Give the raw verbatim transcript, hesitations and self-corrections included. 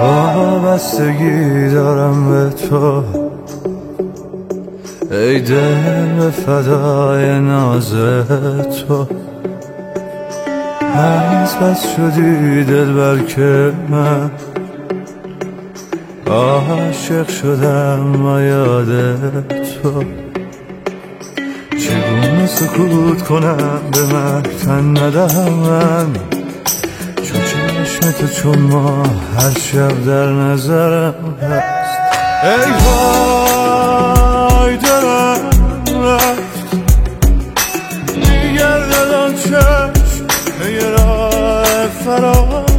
وابستگی دارم به تو، ای دل به فدای ناز تو. از بس شدی دل بر که من عاشق شدم و یاد تو. چگونه سکوت کنم به من تن ندهم من، چون چشم تو چون ما هر شب در نظرم هست. ای وای دلم رفت میگردد آن چشم یه راه فرار،